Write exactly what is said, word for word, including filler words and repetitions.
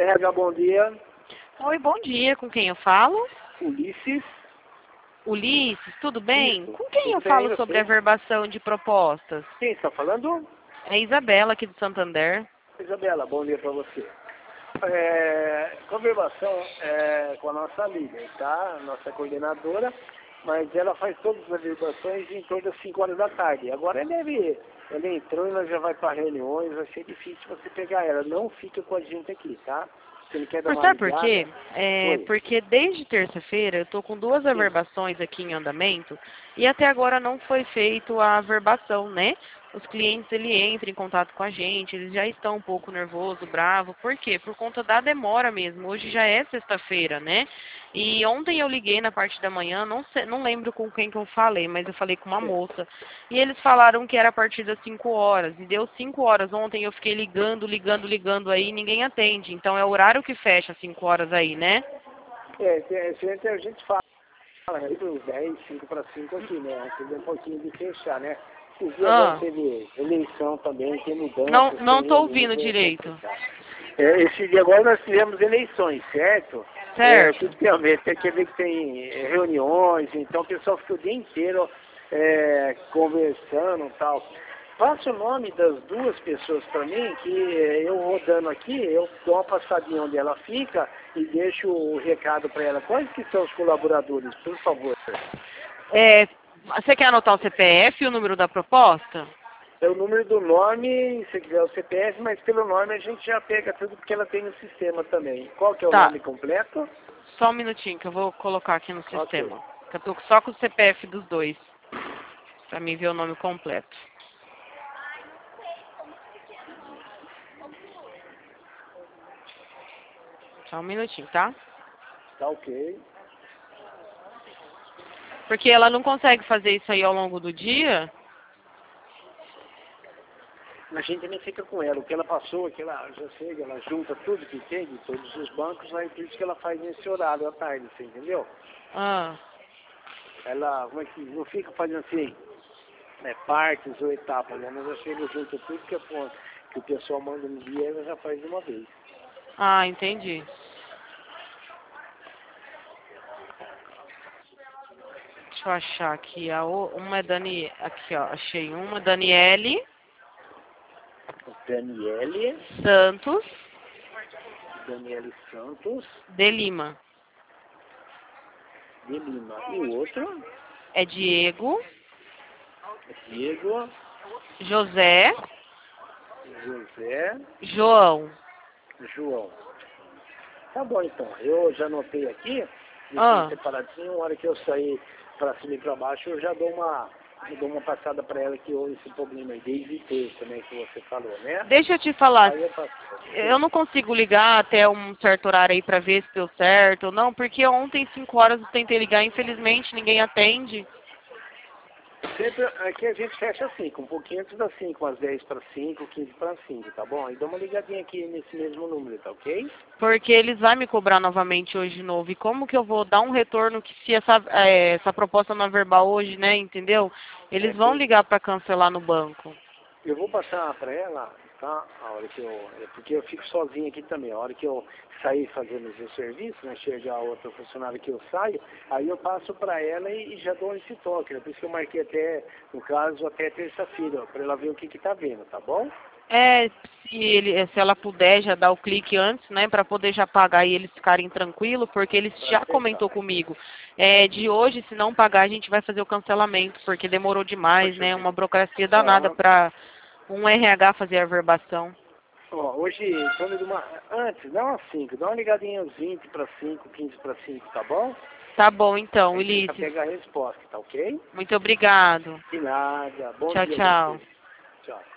R H, bom dia. Oi, bom dia. Com quem eu falo? Ulisses. Ulisses, tudo bem? Isso. Com quem Tudo eu bem, falo você? sobre a verbação de propostas? Quem está falando? É Isabela, aqui do Santander. Isabela, bom dia para você. É, conversação é, com a nossa líder, tá? Nossa coordenadora, mas ela faz todas as averbações em torno das cinco horas da tarde. Agora ela deve, ela entrou e ela já vai para reuniões, vai ser difícil você pegar ela. Não fica com a gente aqui, tá? Você não quer dar Por, uma sabe por ligada? quê? É, Oi. porque desde terça-feira eu estou com duas averbações aqui em andamento e até agora não foi feito a averbação, né? Os clientes, ele entram em contato com a gente, eles já estão um pouco nervoso, bravo. Por quê? Por conta da demora mesmo. Hoje já é sexta-feira, né? E ontem eu liguei na parte da manhã, não, sei, não lembro com quem que eu falei, mas eu falei com uma moça. E eles falaram que era a partir das cinco horas. E deu cinco horas ontem, eu fiquei ligando, ligando, ligando aí, e ninguém atende. Então é o horário que fecha às cinco horas aí, né? É, tem- sempre a gente fala, aí uns dez, cinco para cinco aqui, né? Teve um pouquinho de fechar, né? Esses dias agora Ah, teve eleição também, tem mudança. não, não tem tô reuniões, ouvindo é direito. complicado. É, esse dia agora nós tivemos eleições, certo? É, Certo. tudo tem a ver, tem que ver que tem é, reuniões, então o pessoal fica o dia inteiro é, conversando e tal. Passa o nome das duas pessoas para mim, que é, eu rodando aqui, eu dou uma passadinha onde ela fica e deixo o recado para ela. Quais que são os colaboradores, por favor? É, você quer anotar o C P F e o número da proposta? É o número do nome, se quiser o C P F, mas pelo nome a gente já pega tudo porque ela tem no sistema também. Qual que é o Tá, nome completo? só um minutinho que eu vou colocar aqui no Ok. sistema. Que eu tô só com o C P F dos dois, pra mim ver o nome completo. Só um minutinho, tá? Tá ok. Porque ela não consegue fazer isso aí ao longo do dia. A gente também fica com ela. O que ela passou, que ela já chega, ela junta tudo que tem de todos os bancos, aí por isso que ela faz nesse horário à tarde, você entendeu? Ah, Ela como é que, não fica fazendo assim, né, partes ou etapas, né? Mas ela chega junto tudo que, é, pô, que o pessoal manda no dia, ela já faz de uma vez. ah, entendi. Deixa eu achar aqui. A, o- uma é Dani. Aqui, ó. Achei uma. Daniele Daniele, Santos Daniele Santos de Lima. de Lima. E o outro, É Diego Diego, José José, João. João. Tá bom então, eu já anotei aqui, deixei Ah, separadinho, na hora que eu sair para cima e para baixo, eu já dou uma, eu dou uma passada para ela que houve esse problema aí, desde terça, né, que você falou, né? deixa eu te falar. Aí eu passo. Eu não consigo ligar até um certo horário aí pra ver se deu certo ou não, porque ontem, cinco horas, eu tentei ligar, infelizmente ninguém atende. Sempre aqui a gente fecha assim, com um pouquinho antes das cinco, umas dez para cinco, quinze para cinco, tá bom? E dá uma ligadinha aqui nesse mesmo número, tá ok? Porque eles vão me cobrar novamente hoje de novo. E como que eu vou dar um retorno que se essa, é, essa proposta não é verbal hoje, né, entendeu? Eles vão Ok. ligar pra cancelar no banco. Eu vou passar para ela, tá? A hora que eu, é porque eu fico sozinho aqui também. A hora que eu sair fazendo o seu serviço, né? Chegar outro funcionário que eu saio, aí eu passo para ela e, e já dou esse toque. Né? Por isso que eu marquei até, no caso, até terça-feira, para ela ver o que que tá vendo, tá bom? É, se, ele, se ela puder já dar o clique antes, né, pra poder já pagar e eles ficarem tranquilos, porque eles Para já fechar. comentou comigo. É, de hoje, se não pagar, a gente vai fazer o cancelamento, porque demorou demais, Poxa né, vida. uma burocracia danada Aham. pra um R H fazer a verbação. Ó, hoje, em torno de uma, antes, não às cinco, dá uma ligadinha às vinte para cinco, quinze para cinco, tá bom? Tá bom, então, A gente já Ulisses. pega a resposta, tá ok? Muito obrigado. De nada. Bom Tchau, dia pra tchau. você. Tchau.